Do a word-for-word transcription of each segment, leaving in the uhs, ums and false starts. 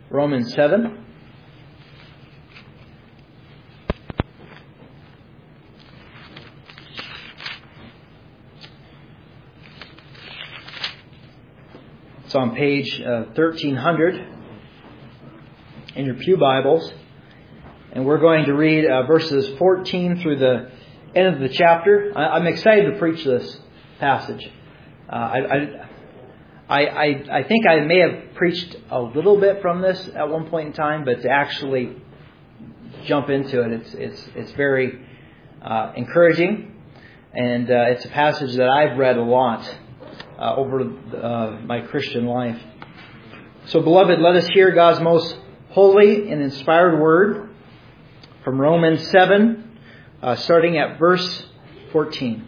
Romans seven. It's on page uh, thirteen hundred in your pew Bibles. And we're going to read uh, verses fourteen through the end of the chapter. I, I'm excited to preach this passage. Uh, I, I, I, I think I may have preached a little bit from this at one point in time, but to actually jump into it, it's it's it's very uh, encouraging, and uh, it's a passage that I've read a lot uh, over uh, my Christian life. So, beloved, let us hear God's most holy and inspired word from Romans seven, uh, starting at verse fourteen.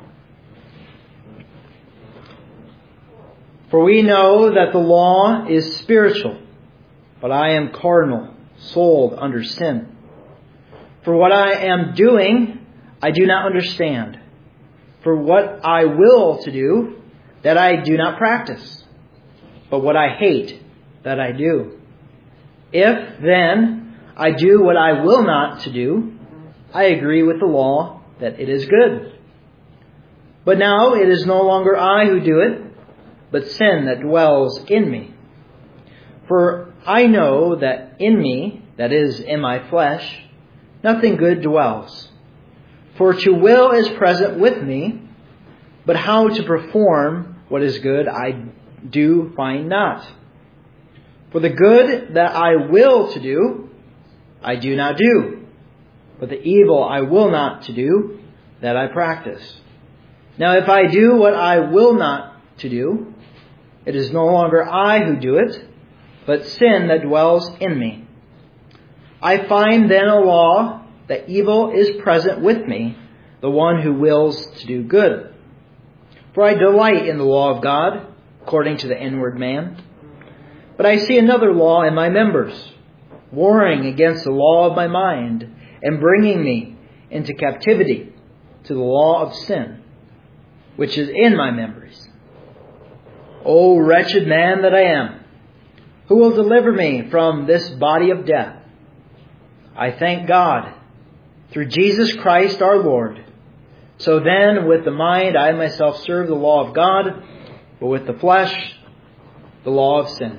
For we know that the law is spiritual, but I am carnal, sold under sin. For what I am doing, I do not understand. For what I will to do, that I do not practice. But what I hate, that I do. If, then, I do what I will not to do, I agree with the law that it is good. But now it is no longer I who do it, but sin that dwells in me. For I know that in me, that is, in my flesh, nothing good dwells. For to will is present with me, but how to perform what is good I do find not. For the good that I will to do, I do not do, but the evil I will not to do, that I practice. Now if I do what I will not to do, it is no longer I who do it, but sin that dwells in me. I find then a law that evil is present with me, the one who wills to do good. For I delight in the law of God, according to the inward man. But I see another law in my members, warring against the law of my mind, and bringing me into captivity to the law of sin, which is in my members. O wretched man that I am, who will deliver me from this body of death? I thank God through Jesus Christ our Lord. So then, with the mind, I myself serve the law of God, but with the flesh, the law of sin.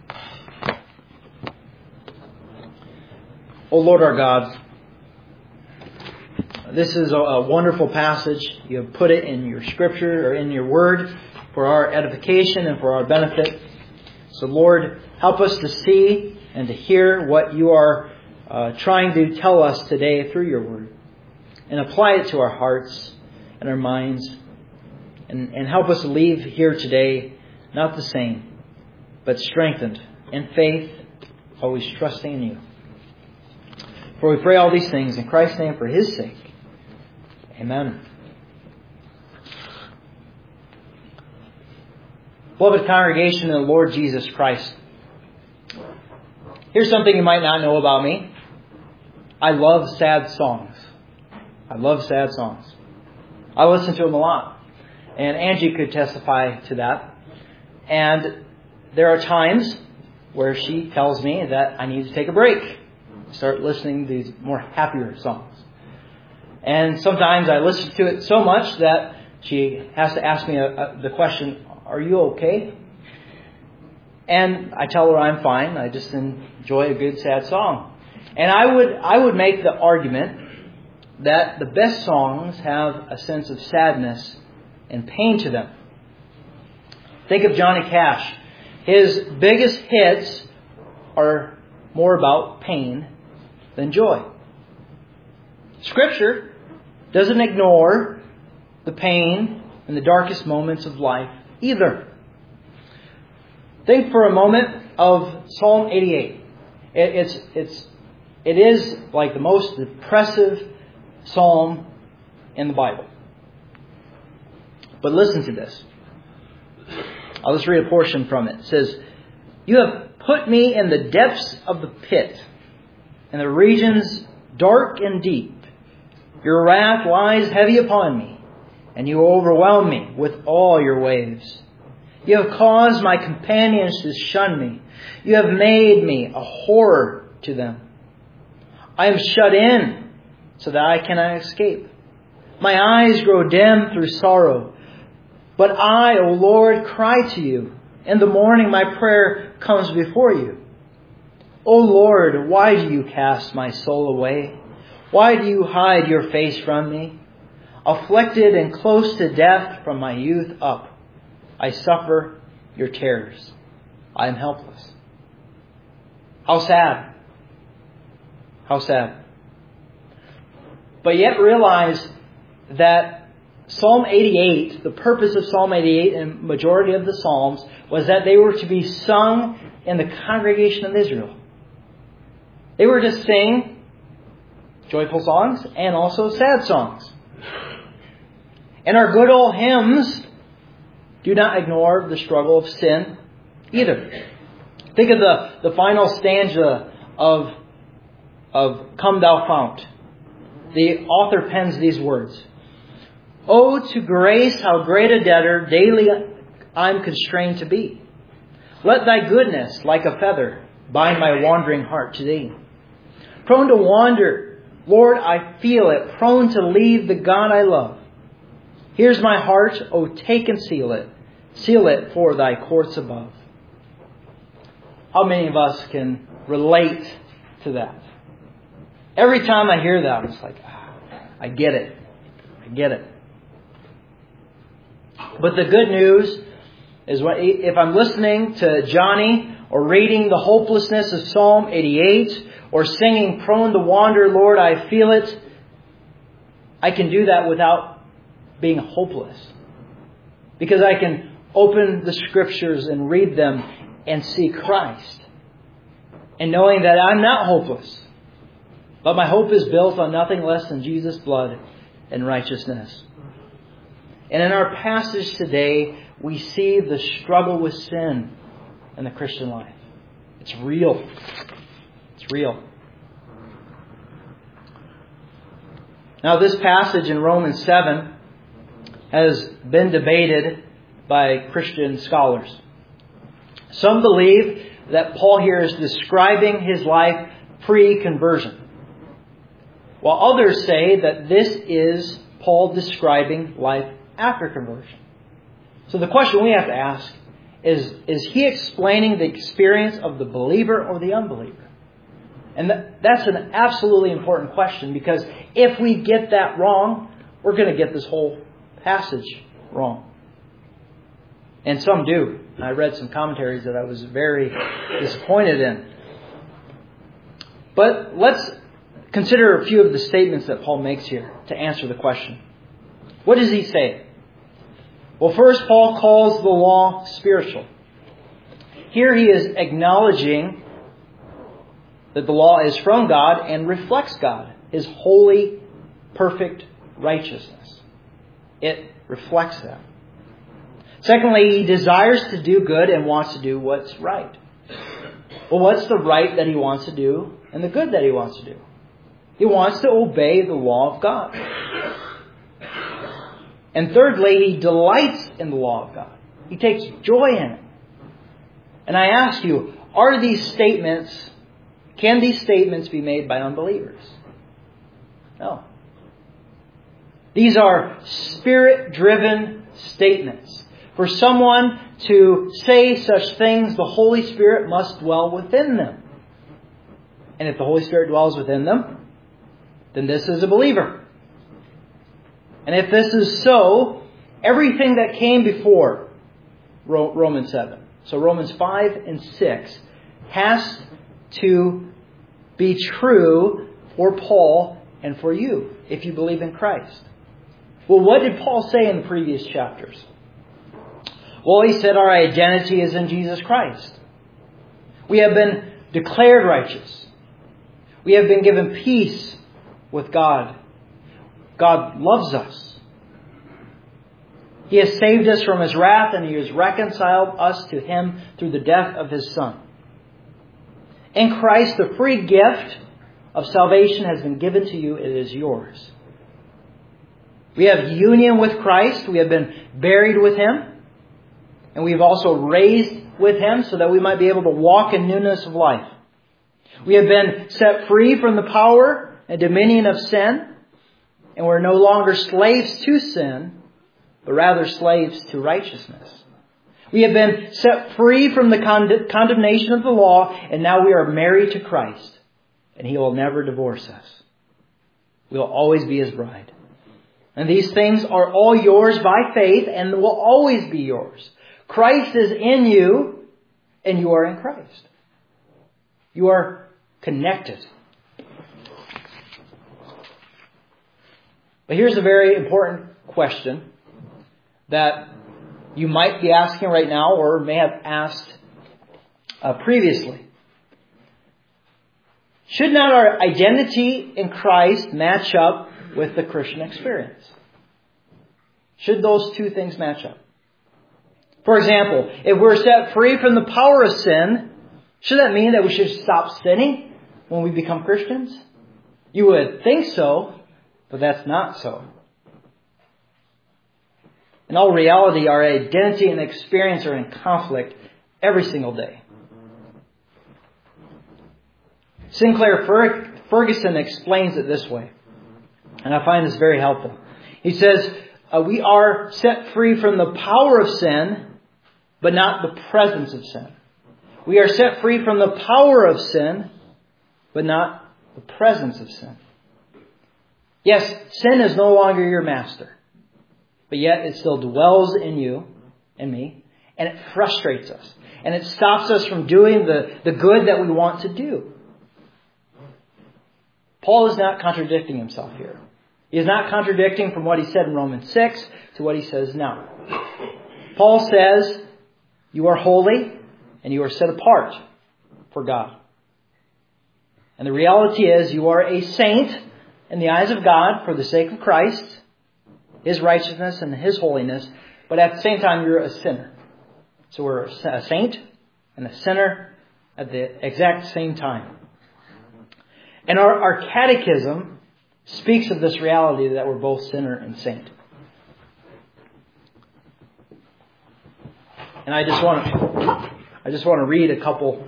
O Lord our God, this is a wonderful passage. You have put it in your scripture or in your word for our edification and for our benefit. So Lord, help us to see and to hear what you are uh, trying to tell us today through your word, and apply it to our hearts and our minds, and, and help us to leave here today not the same, but strengthened in faith, always trusting in you. For we pray all these things in Christ's name for his sake. Amen. Beloved congregation of the Lord Jesus Christ, here's something you might not know about me. I love sad songs. I love sad songs. I listen to them a lot. And Angie could testify to that. And there are times where she tells me that I need to take a break. Start listening to these more happier songs. And sometimes I listen to it so much that she has to ask me a, a, the question, are you okay? And I tell her I'm fine. I just enjoy a good sad song. And I would I would make the argument that the best songs have a sense of sadness and pain to them. Think of Johnny Cash. His biggest hits are more about pain than joy. Scripture doesn't ignore the pain and the darkest moments of life either. Think for a moment of Psalm eighty-eight. It, it's it's it is like the most depressive psalm in the Bible. But listen to this. I'll just read a portion from it. It says, "You have put me in the depths of the pit, in the regions dark and deep. Your wrath lies heavy upon me, and you overwhelm me with all your waves. You have caused my companions to shun me. You have made me a horror to them. I am shut in so that I cannot escape. My eyes grow dim through sorrow. But I, O Lord, cry to you. In the morning my prayer comes before you. O Lord, why do you cast my soul away? Why do you hide your face from me? Afflicted and close to death from my youth up, I suffer your terrors. I am helpless. How sad. How sad. But yet realize that Psalm eighty-eight, the purpose of Psalm eighty-eight and majority of the Psalms, was that they were to be sung in the congregation of Israel. They were to sing joyful songs and also sad songs. And our good old hymns do not ignore the struggle of sin either. Think of the, the final stanza of, of Come Thou Fount. The author pens these words. Oh, to grace, how great a debtor daily I'm constrained to be. Let thy goodness, like a feather, bind my wandering heart to thee. Prone to wander, Lord, I feel it, prone to leave the God I love. Here's my heart, oh, take and seal it. Seal it for thy courts above. How many of us can relate to that? Every time I hear that, it's like, ah, I get it. I get it. But the good news is what, if I'm listening to Johnny or reading the hopelessness of Psalm eighty-eight or singing Prone to Wander, Lord, I feel it, I can do that without being hopeless. Because I can open the Scriptures and read them and see Christ. And knowing that I'm not hopeless. But my hope is built on nothing less than Jesus' blood and righteousness. And in our passage today, we see the struggle with sin in the Christian life. It's real. It's real. Now, this passage in Romans seven has been debated by Christian scholars. Some believe that Paul here is describing his life pre-conversion, while others say that this is Paul describing life after conversion. So the question we have to ask is, is he explaining the experience of the believer or the unbeliever? And that, that's an absolutely important question, because if we get that wrong, we're going to get this whole passage wrong. And some do. I read some commentaries that I was very disappointed in. But let's consider a few of the statements that Paul makes here to answer the question. What does he say? Well, first, Paul calls the law spiritual. Here he is acknowledging that the law is from God and reflects God, His holy, perfect righteousness. It reflects that. Secondly, he desires to do good and wants to do what's right. Well, what's the right that he wants to do and the good that he wants to do? He wants to obey the law of God. And thirdly, he delights in the law of God. He takes joy in it. And I ask you, are these statements, can these statements be made by unbelievers? No. These are Spirit-driven statements. For someone to say such things, the Holy Spirit must dwell within them. And if the Holy Spirit dwells within them, then this is a believer. And if this is so, everything that came before Romans seven, so Romans five and six, has to be true for Paul and for you, if you believe in Christ. Well, what did Paul say in the previous chapters? Well, he said our identity is in Jesus Christ. We have been declared righteous. We have been given peace with God. God loves us. He has saved us from His wrath, and He has reconciled us to Him through the death of His Son. In Christ, the free gift of salvation has been given to you. It is yours. We have union with Christ. We have been buried with Him. And we've also raised with Him so that we might be able to walk in newness of life. We have been set free from the power and dominion of sin. And we're no longer slaves to sin, but rather slaves to righteousness. We have been set free from the con- condemnation of the law, and now we are married to Christ. And He will never divorce us. We will always be His bride. And these things are all yours by faith and will always be yours. Christ is in you, and you are in Christ. You are connected. But here's a very important question that you might be asking right now or may have asked uh, previously. Should not our identity in Christ match up with the Christian experience? Should those two things match up? For example, if we're set free from the power of sin, should that mean that we should stop sinning when we become Christians? You would think so, but that's not so. In all reality, our identity and experience are in conflict every single day. Sinclair Ferguson explains it this way, and I find this very helpful. He says, uh, we are set free from the power of sin, but not the presence of sin. We are set free from the power of sin, but not the presence of sin. Yes, sin is no longer your master, but yet it still dwells in you and me, and it frustrates us, and it stops us from doing the, the good that we want to do. Paul is not contradicting himself here. He is not contradicting from what he said in Romans six to what he says now. Paul says, you are holy and you are set apart for God. And the reality is you are a saint in the eyes of God for the sake of Christ, His righteousness and His holiness, but at the same time you're a sinner. So we're a saint and a sinner at the exact same time. And our, our catechism speaks of this reality that we're both sinner and saint. And I just want to, I just want to read a couple,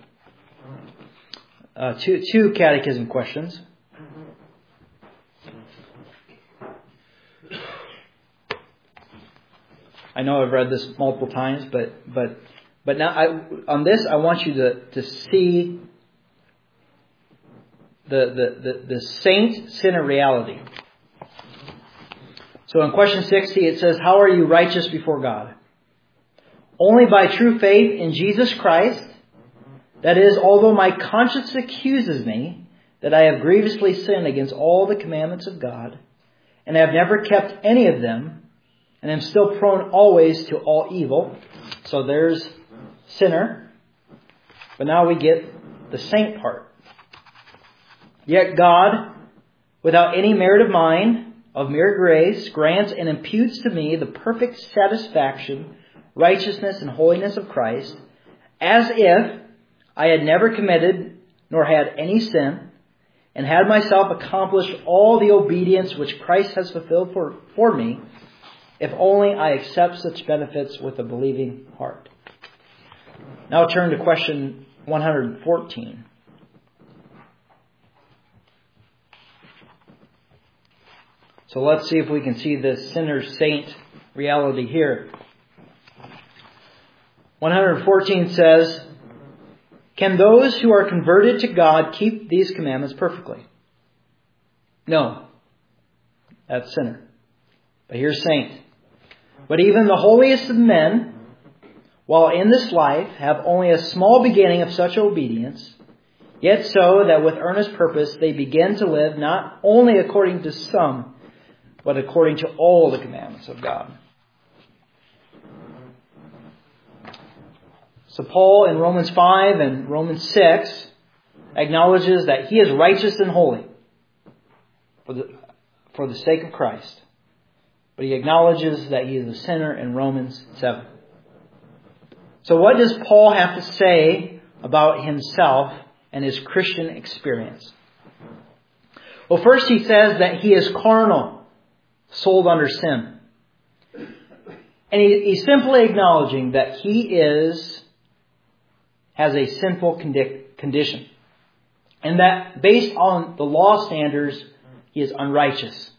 uh, two, two catechism questions. I know I've read this multiple times, but but but now I, on this I want you to to see the the the, the saint sinner reality. So in question sixty it says, "How are you righteous before God? Only by true faith in Jesus Christ. That is, although my conscience accuses me that I have grievously sinned against all the commandments of God, and have never kept any of them, and am still prone always to all evil." So there's sinner. But now we get the saint part. "Yet God, without any merit of mine, of mere grace, grants and imputes to me the perfect satisfaction, righteousness, and holiness of Christ, as if I had never committed nor had any sin, and had myself accomplished all the obedience which Christ has fulfilled for, for me, if only I accept such benefits with a believing heart." Now turn to question one hundred fourteen. So let's see if we can see this sinner-saint reality here. one hundred fourteen says, "Can those who are converted to God keep these commandments perfectly?" No. That's sinner. But here's saint. "But even the holiest of men, while in this life, have only a small beginning of such obedience, yet so that with earnest purpose they begin to live not only according to some, but according to all the commandments of God." So Paul in Romans five and Romans six acknowledges that he is righteous and holy for the, for the sake of Christ. But he acknowledges that he is a sinner in Romans seven. So what does Paul have to say about himself and his Christian experience? Well, first he says that he is carnal, sold under sin. And he, he's simply acknowledging that he is, has a sinful condi- condition. And that based on the law standards, he is unrighteous.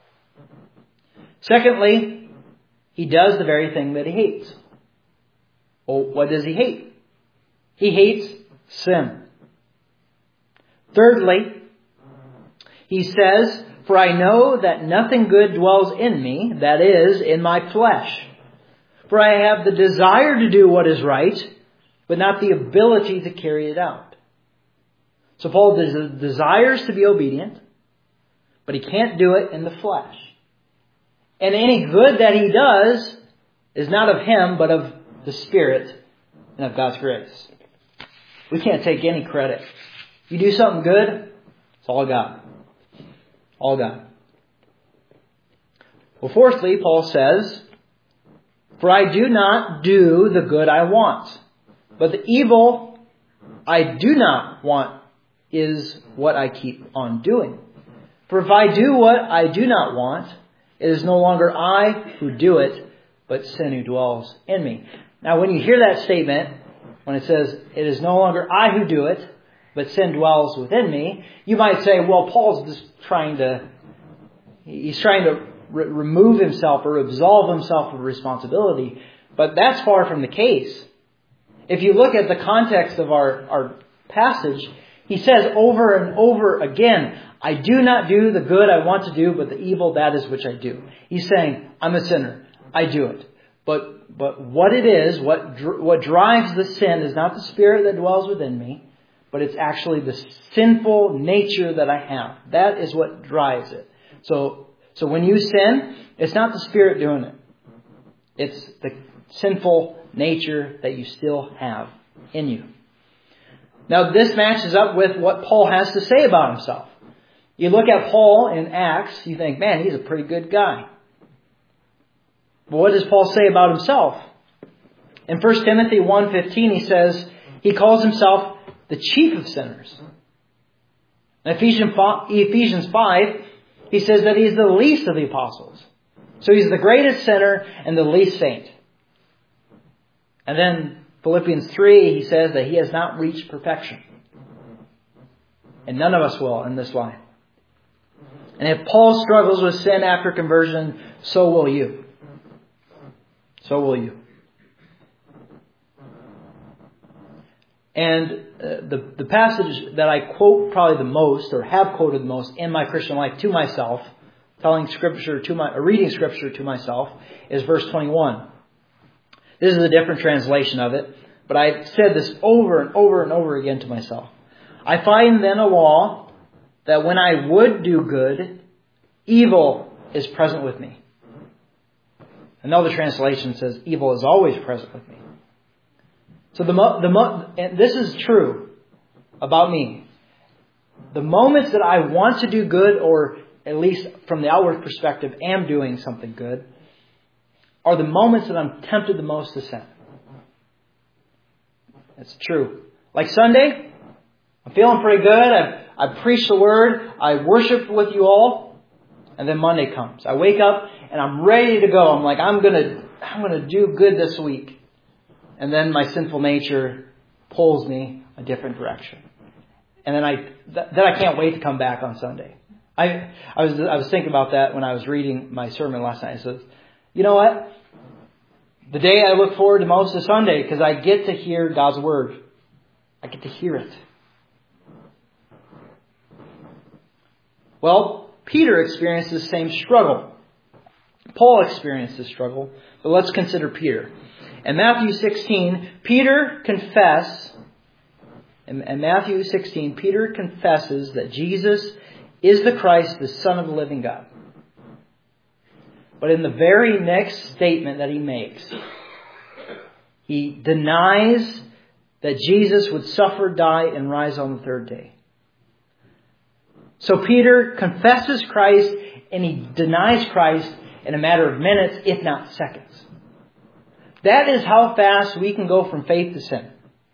Secondly, he does the very thing that he hates. Well, what does he hate? He hates sin. Thirdly, he says, "For I know that nothing good dwells in me, that is, in my flesh. For I have the desire to do what is right, but not the ability to carry it out." So Paul des- desires to be obedient, but he can't do it in the flesh. And any good that he does is not of him, but of the Spirit and of God's grace. We can't take any credit. You do something good, it's all God. All God. Well, fourthly, Paul says, "For I do not do the good I want, but the evil I do not want is what I keep on doing. For if I do what I do not want, it is no longer I who do it, but sin who dwells in me." Now, when you hear that statement, when it says, "It is no longer I who do it, but sin dwells within me," you might say, well, Paul's just trying to, he's trying to re- remove himself or absolve himself of responsibility. But that's far from the case. If you look at the context of our, our passage, he says over and over again, "I do not do the good I want to do, but the evil that is which I do." He's saying, I'm a sinner. I do it. But but what it is, what dr- what drives the sin is not the Spirit that dwells within me, but it's actually the sinful nature that I have. That is what drives it. So so when you sin, it's not the Spirit doing it. It's the sinful nature that you still have in you. Now, this matches up with what Paul has to say about himself. You look at Paul in Acts, you think, man, he's a pretty good guy. But what does Paul say about himself? In First Timothy one fifteen, he says, he calls himself the chief of sinners. In Ephesians five, he says that he's the least of the apostles. So he's the greatest sinner and the least saint. And then Philippians three, he says that he has not reached perfection. And none of us will in this life. And if Paul struggles with sin after conversion, so will you. So will you. And uh, the, the passage that I quote probably the most, or have quoted the most in my Christian life to myself, telling scripture to my, or reading scripture to myself, is verse twenty-one. This is a different translation of it, but I've said this over and over and over again to myself. "I find then a law that when I would do good, evil is present with me." Another translation says, "Evil is always present with me." So the mo- the mo- and this is true about me. The moments that I want to do good, or at least from the outward perspective, am doing something good, are the moments that I'm tempted the most to sin. It's true. Like Sunday, I'm feeling pretty good. I've, I've preached the word. I worshiped with you all. And then Monday comes. I wake up and I'm ready to go. I'm like, I'm going to I'm going to do good this week. And then my sinful nature pulls me a different direction. And then I th- then I can't wait to come back on Sunday. I I was I was thinking about that when I was reading my sermon last night. I said, you know what? The day I look forward to most is Sunday, because I get to hear God's word. I get to hear it. Well, Peter experienced the same struggle. Paul experienced this struggle. But let's consider Peter. In Matthew sixteen, Peter confess. In, in Matthew sixteen, Peter confesses that Jesus is the Christ, the Son of the living God. But in the very next statement that he makes, he denies that Jesus would suffer, die, and rise on the third day. So Peter confesses Christ and he denies Christ in a matter of minutes, if not seconds. That is how fast we can go from faith to sin.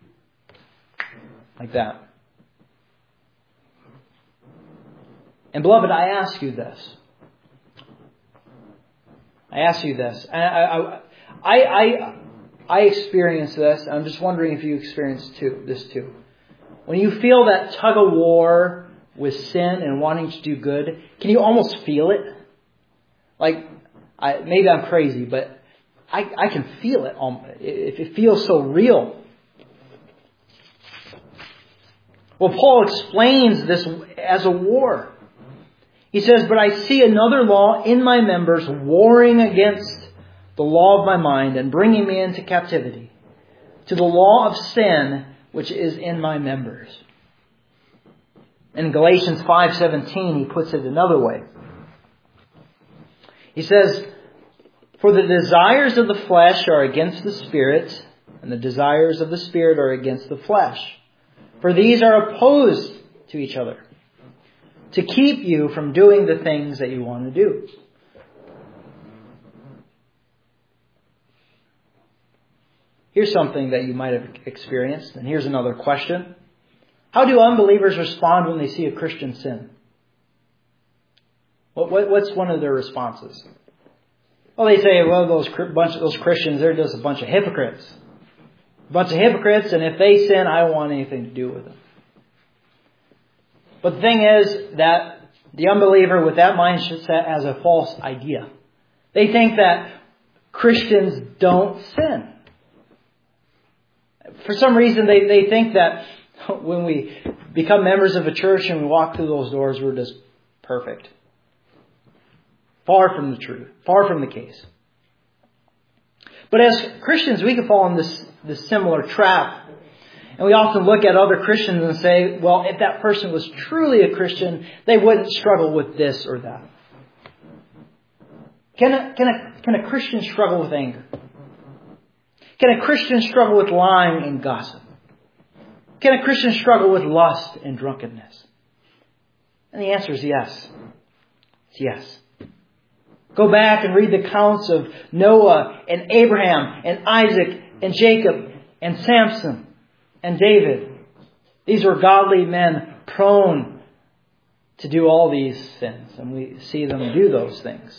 Like that. And beloved, I ask you this. I ask you this. I, I, I, I, I experience this. I'm just wondering if you experience too, this too. When you feel that tug of war with sin and wanting to do good, can you almost feel it? Like, I, maybe I'm crazy, but I, I can feel it. It, it feels so real. Well, Paul explains this as a war. He says, "But I see another law in my members, warring against the law of my mind and bringing me into captivity to the law of sin which is in my members." In Galatians five seventeen, he puts it another way. He says, "For the desires of the flesh are against the Spirit, and the desires of the Spirit are against the flesh. For these are opposed to each other, to keep you from doing the things that you want to do." Here's something that you might have experienced, and here's another question. How do unbelievers respond when they see a Christian sin? What, what, what's one of their responses? Well, they say, well, those bunch of those Christians, they're just a bunch of hypocrites. A bunch of hypocrites, and if they sin, I don't want anything to do with them. But the thing is that the unbeliever with that mindset has a false idea. They think that Christians don't sin. For some reason, they, they think that when we become members of a church and we walk through those doors, we're just perfect. Far from the truth. Far from the case. But as Christians, we can fall in this, this similar trap. And we often look at other Christians and say, well, if that person was truly a Christian, they wouldn't struggle with this or that. Can a, can a, can a Christian struggle with anger? Can a Christian struggle with lying and gossip? Can a Christian struggle with lust and drunkenness? And the answer is yes. It's yes. Go back and read the accounts of Noah and Abraham and Isaac and Jacob and Samson and David. These were godly men prone to do all these sins. And we see them do those things.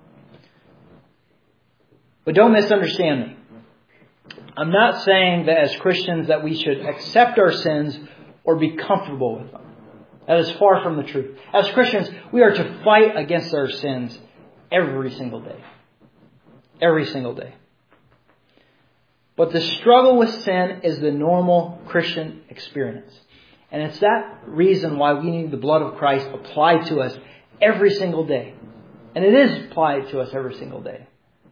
But don't misunderstand me. I'm not saying that as Christians that we should accept our sins or be comfortable with them. That is far from the truth. As Christians, we are to fight against our sins every single day. Every single day. But the struggle with sin is the normal Christian experience. And it's that reason why we need the blood of Christ applied to us every single day. And it is applied to us every single day.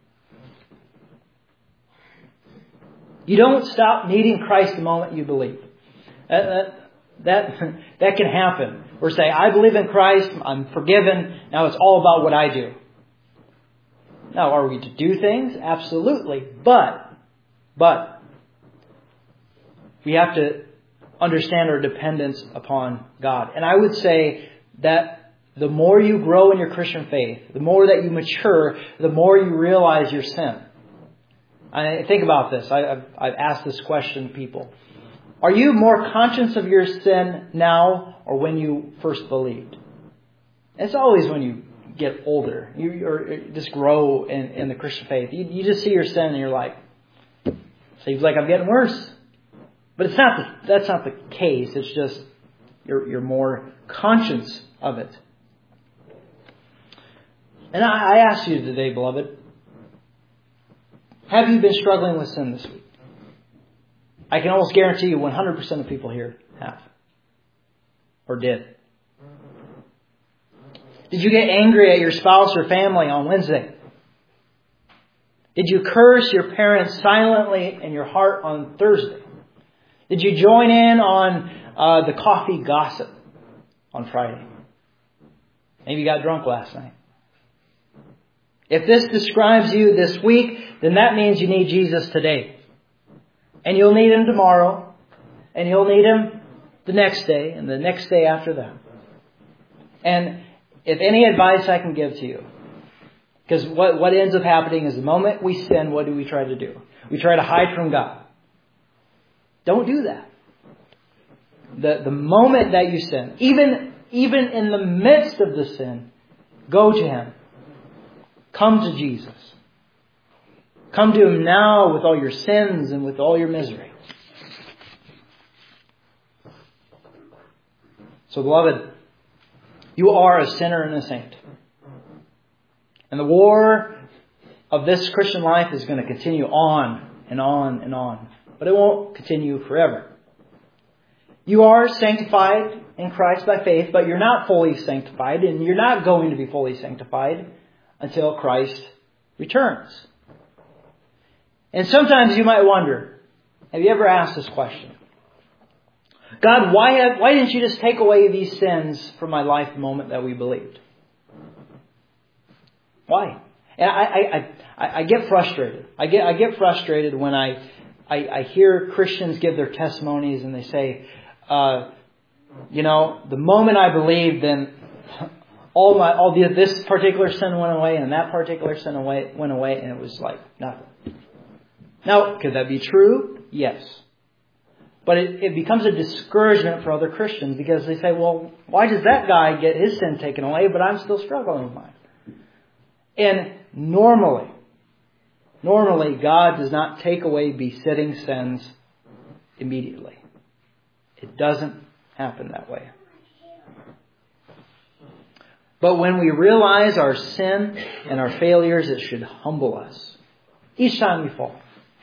You don't stop needing Christ the moment you believe. That, that, that, that can happen. Or say, I believe in Christ, I'm forgiven, now it's all about what I do. Now, are we to do things? Absolutely. But, but, we have to understand our dependence upon God. And I would say that the more you grow in your Christian faith, the more that you mature, the more you realize your sin. I think about this. I, I've, I've asked this question to people. Are you more conscious of your sin now or when you first believed? It's always when you get older. You or just grow in, in the Christian faith. You, you just see your sin and you're like, seems like I'm getting worse. But it's not. The, that's not the case. It's just you're, you're more conscious of it. And I, I ask you today, beloved, have you been struggling with sin this week? I can almost guarantee you one hundred percent of people here have. Or did. Did you get angry at your spouse or family on Wednesday? Did you curse your parents silently in your heart on Thursday? Did you join in on uh, the coffee gossip on Friday? Maybe you got drunk last night. If this describes you this week, then that means you need Jesus today. And you'll need Him tomorrow. And you'll need Him the next day and the next day after that. And if any advice I can give to you, because what, what ends up happening is the moment we sin, what do we try to do? We try to hide from God. Don't do that. The, the moment that you sin, even, even in the midst of the sin, go to Him. Come to Jesus. Come to Him now with all your sins and with all your misery. So, beloved, you are a sinner and a saint. And the war of this Christian life is going to continue on and on and on. But it won't continue forever. You are sanctified in Christ by faith, but you're not fully sanctified, and you're not going to be fully sanctified until Christ returns. And sometimes you might wonder, have you ever asked this question? God, why have, why didn't you just take away these sins from my life the moment that we believed? Why? And I, I, I, I get frustrated. I get I get frustrated when I, I, I hear Christians give their testimonies and they say, uh, you know, the moment I believed, then all my all the, this particular sin went away and that particular sin away went away, and it was like nothing. Now, could that be true? Yes. But it, it becomes a discouragement for other Christians because they say, well, why does that guy get his sin taken away, but I'm still struggling with mine? And normally, normally God does not take away besetting sins immediately. It doesn't happen that way. But when we realize our sin and our failures, it should humble us each time we fall.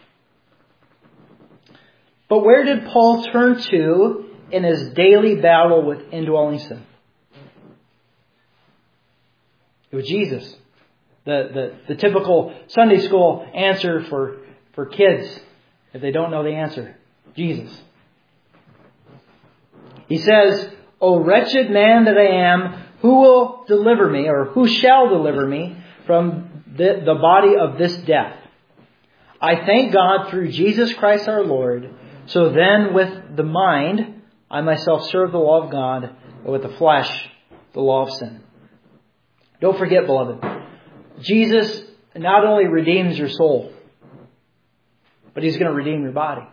But where did Paul turn to in his daily battle with indwelling sin? It was Jesus. The, the, the typical Sunday school answer for, for kids, if they don't know the answer, Jesus. He says, O wretched man that I am, who will deliver me, or who shall deliver me from the, the body of this death? I thank God through Jesus Christ our Lord. So then with the mind, I myself serve the law of God, but with the flesh, the law of sin. Don't forget, beloved, Jesus not only redeems your soul, but He's going to redeem your body.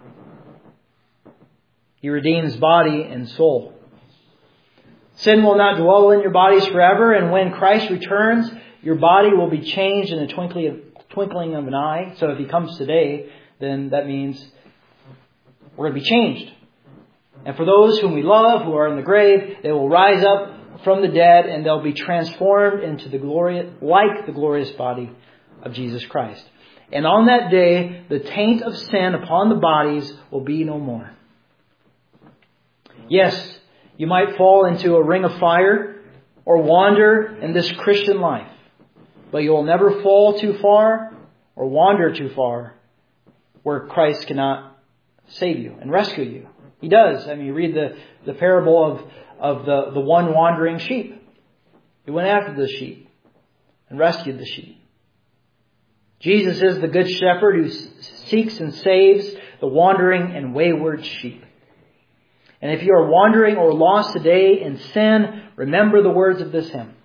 He redeems body and soul. Sin will not dwell in your bodies forever, and when Christ returns, your body will be changed in a twinkling, twinkling of an eye. So if He comes today, then that means we're going to be changed. And for those whom we love, who are in the grave, they will rise up from the dead, and they'll be transformed into the glorious, like the glorious body of Jesus Christ. And on that day, the taint of sin upon the bodies will be no more. Yes, you might fall into a ring of fire or wander in this Christian life, but you will never fall too far or wander too far where Christ cannot save you and rescue you. He does. I mean, you read the, the parable of, of the, the one wandering sheep. He went after the sheep and rescued the sheep. Jesus is the good shepherd who seeks and saves the wandering and wayward sheep. And if you are wandering or lost today in sin, remember the words of this hymn.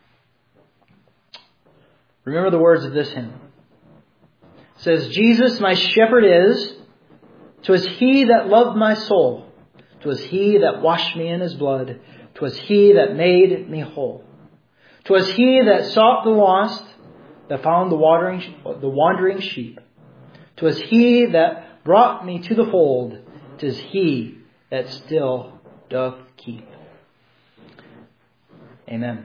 Remember the words of this hymn. It says, Jesus my shepherd is, 'twas He that loved my soul. 'Twas He that washed me in His blood. 'Twas He that made me whole. 'Twas He that sought the lost, that found the wandering, the wandering sheep. 'Twas He that brought me to the fold. 'Tis He that still doth keep. Amen.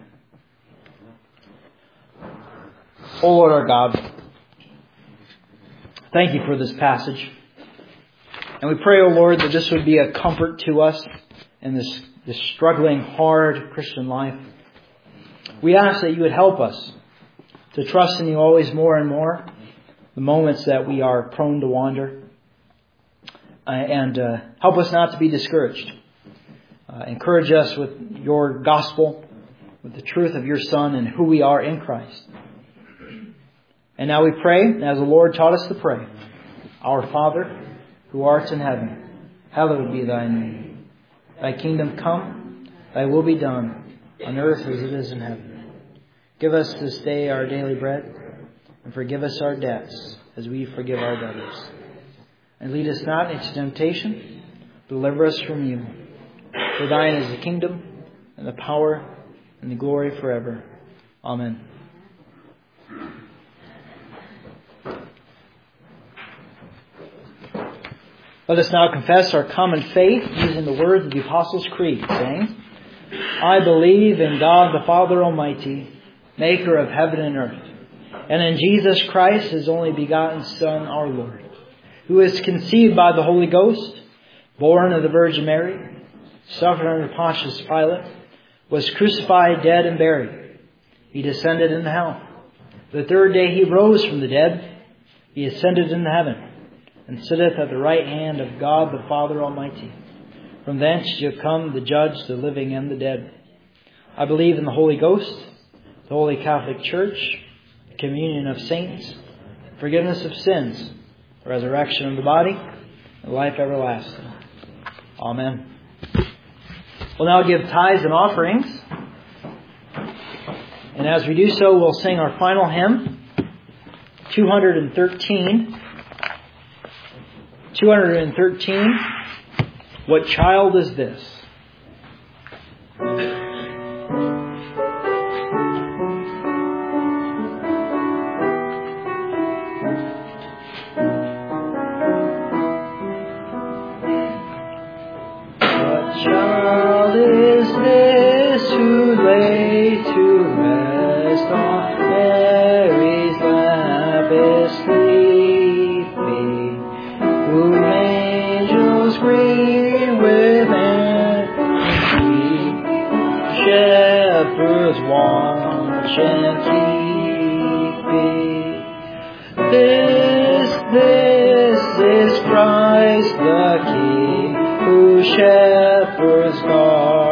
O Lord our God, thank you for this passage. And we pray, O Lord, that this would be a comfort to us in this, this struggling, hard Christian life. We ask that you would help us to trust in you always more and more, the moments that we are prone to wander. Uh, and uh, help us not to be discouraged. Uh, encourage us with your gospel, with the truth of your Son and who we are in Christ. And now we pray, as the Lord taught us to pray. Our Father, who art in heaven, hallowed be thy name. Thy kingdom come, thy will be done, on earth as it is in heaven. Give us this day our daily bread, and forgive us our debts, as we forgive our debtors. And lead us not into temptation, but deliver us from evil. For thine is the kingdom, and the power, and the glory forever. Amen. Let us now confess our common faith using the words of the Apostles' Creed, saying, I believe in God the Father Almighty, maker of heaven and earth, and in Jesus Christ, His only begotten Son, our Lord, who is conceived by the Holy Ghost, born of the Virgin Mary, suffered under Pontius Pilate, was crucified, dead, and buried. He descended into hell. The third day He rose from the dead. He ascended into heaven, and sitteth at the right hand of God the Father Almighty. From thence shall come the judge the living and the dead. I believe in the Holy Ghost, the Holy Catholic Church, the communion of saints, forgiveness of sins, the resurrection of the body, and life everlasting. Amen. We'll now give tithes and offerings. And as we do so, we'll sing our final hymn, two hundred thirteen. two hundred thirteen, What Child Is This? What child is this who lay to rest on Mary's lap is sleeping, whom angels greet with envy, shepherds watch and keeping. This, this is Christ the King, who shepherds guard.